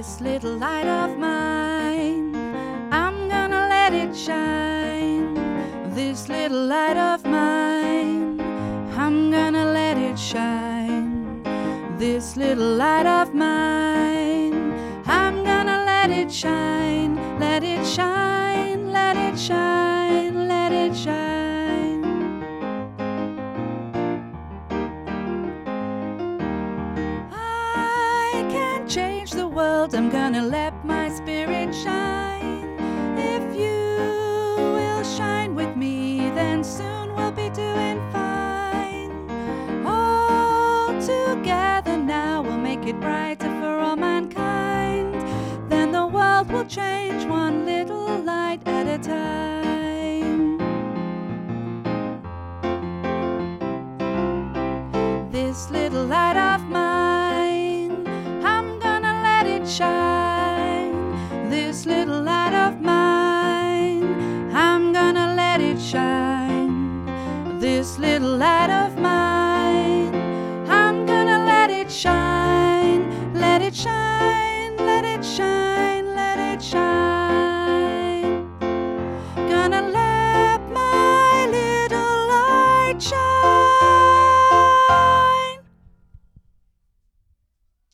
This little light of mine, I'm gonna let it shine. This little light of mine, I'm gonna let it shine. This little light of mine, I'm gonna let it shine. Let it shine, let it shine, let it shine. I can't change the world, I'm gonna let my spirit shine. If you will shine with me, then soon we'll be doing fine. All together now we'll make it brighter for all mankind. Then the world will change one little light at a time. This little light of mine, I'm gonna let it shine. This little light of mine, I'm gonna let it shine. This little light